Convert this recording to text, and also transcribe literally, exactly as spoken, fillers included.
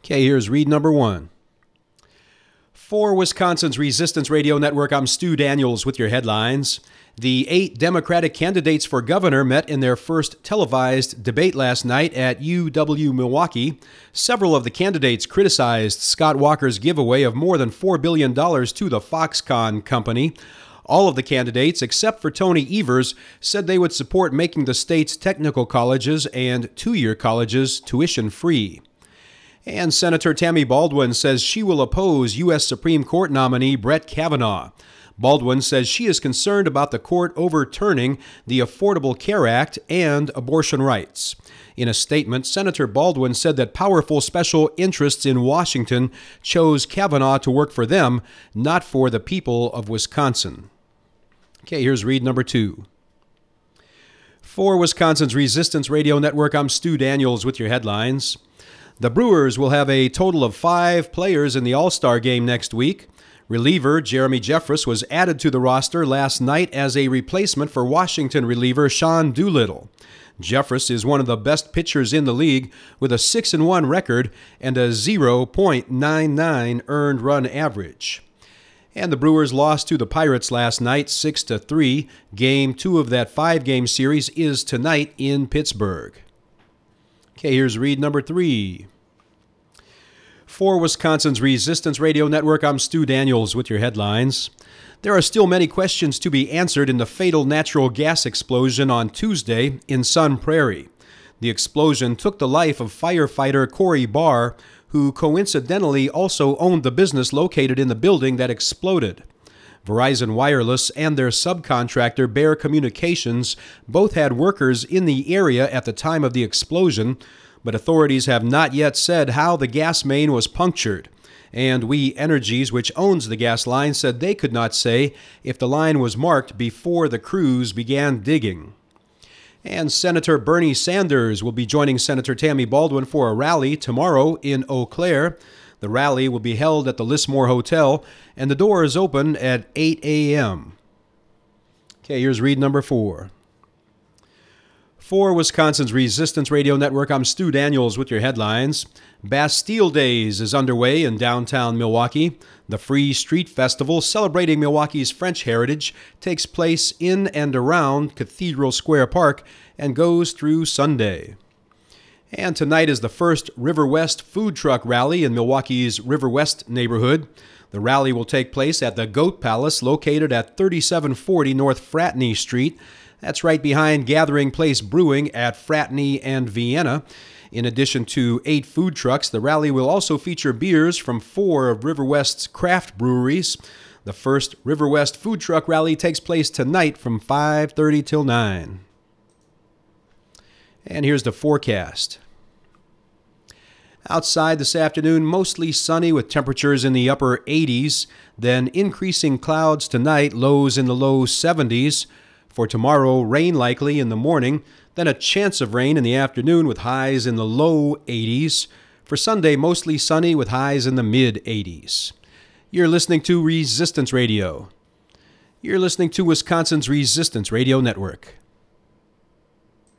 Okay, here's read number one. For Wisconsin's Resistance Radio Network, I'm Stu Daniels with your headlines. The eight Democratic candidates for governor met in their first televised debate last night at U W-Milwaukee. Several of the candidates criticized Scott Walker's giveaway of more than four billion dollars to the Foxconn company. All of the candidates, except for Tony Evers, said they would support making the state's technical colleges and two-year colleges tuition-free. And Senator Tammy Baldwin says she will oppose U S Supreme Court nominee Brett Kavanaugh. Baldwin says she is concerned about the court overturning the Affordable Care Act and abortion rights. In a statement, Senator Baldwin said that powerful special interests in Washington chose Kavanaugh to work for them, not for the people of Wisconsin. Okay, here's read number two. For Wisconsin's Resistance Radio Network, I'm Stu Daniels with your headlines. The Brewers will have a total of five players in the All-Star game next week. Reliever Jeremy Jeffress was added to the roster last night as a replacement for Washington reliever Sean Doolittle. Jeffress is one of the best pitchers in the league with a six and one record and a zero point nine nine earned run average. And the Brewers lost to the Pirates last night six to three. Game two of that five-game series is tonight in Pittsburgh. Okay, here's read number three. For Wisconsin's Resistance Radio Network, I'm Stu Daniels with your headlines. There are still many questions to be answered in the fatal natural gas explosion on Tuesday in Sun Prairie. The explosion took the life of firefighter Corey Barr, who coincidentally also owned the business located in the building that exploded. Verizon Wireless and their subcontractor Bear Communications both had workers in the area at the time of the explosion, but authorities have not yet said how the gas main was punctured. And We Energies, which owns the gas line, said they could not say if the line was marked before the crews began digging. And Senator Bernie Sanders will be joining Senator Tammy Baldwin for a rally tomorrow in Eau Claire. The rally will be held at the Lismore Hotel, and the door is open at eight a.m. Okay, here's read number four. For Wisconsin's Resistance Radio Network, I'm Stu Daniels with your headlines. Bastille Days is underway in downtown Milwaukee. The Free Street Festival, celebrating Milwaukee's French heritage, takes place in and around Cathedral Square Park and goes through Sunday. And tonight is the first River West food truck rally in Milwaukee's River West neighborhood. The rally will take place at the Goat Palace, located at thirty-seven forty North Fratney Street. That's right behind Gathering Place Brewing at Fratney and Vienna. In addition to eight food trucks, the rally will also feature beers from four of River West's craft breweries. The first River West food truck rally takes place tonight from five thirty till nine. And here's the forecast. Outside this afternoon, mostly sunny with temperatures in the upper eighties, then increasing clouds tonight, lows in the low seventies. For tomorrow, rain likely in the morning, then a chance of rain in the afternoon with highs in the low eighties. For Sunday, mostly sunny with highs in the mid eighties. You're listening to Resistance Radio. You're listening to Wisconsin's Resistance Radio Network.